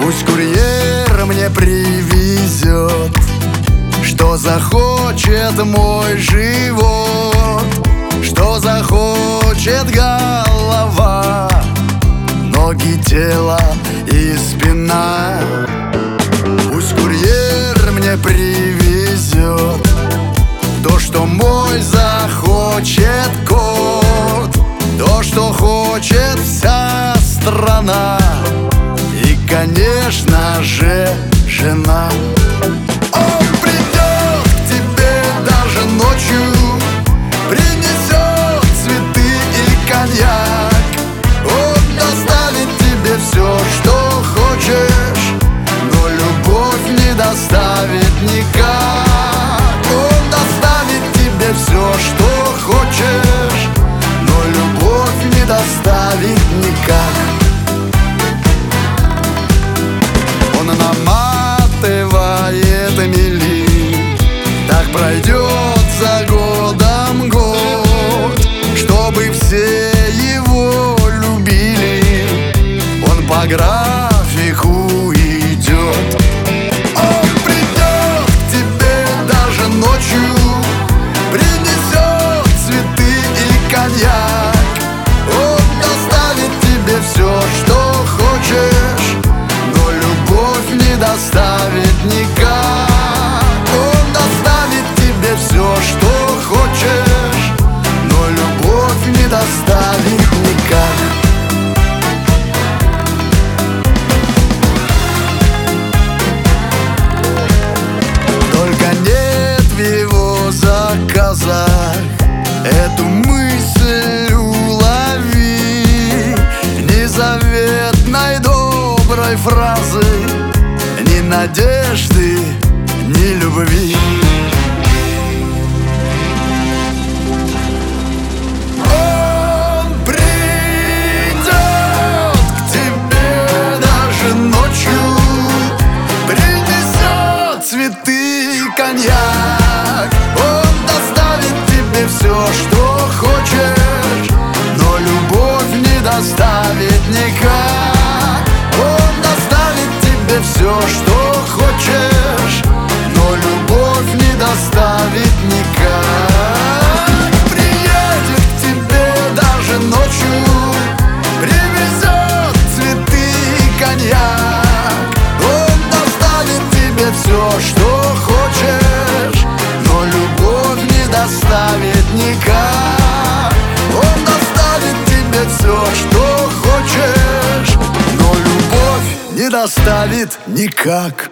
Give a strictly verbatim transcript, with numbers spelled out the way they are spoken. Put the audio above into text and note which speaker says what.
Speaker 1: Пусть курьер мне привезет, что захочет мой живот, что захочет голова, ноги, тело и спина. Пусть курьер мне привезет то, что мой захочет кот, то, что хочет вся страна и, конечно же, жена. Он придет к тебе даже ночью, принесет цветы и коньяк. Он доставит тебе все, что хочешь, но любовь не доставит никак. Он доставит тебе все, что хочешь, но любовь не доставит никак. Он наматывает мили, так пройдет за годом год, чтобы все его любили. Он по графику идет. Он придет к тебе даже ночью, принесет цветы и коньяк. Он доставит тебе все, что хочешь, но любовь не доставит никак. Он доставит тебе все, что хочешь, но любовь не доставит никак. Только нет в его заказах эту мысль улови, ни заветной доброй фразы, ни надежды, ни любви. Он придет к тебе даже ночью, принесет цветы и коньяк. Он доставит тебе все, что хочешь, но любовь не доставит никак. Он доставит тебе все, что хочешь, но любовь не доставит никак. Приедет к тебе даже ночью, привезет цветы и коньяк. Он доставит тебе все, что хочешь, но любовь не доставит никак. Он доставит тебе все, что хочешь, но любовь не доставит никак.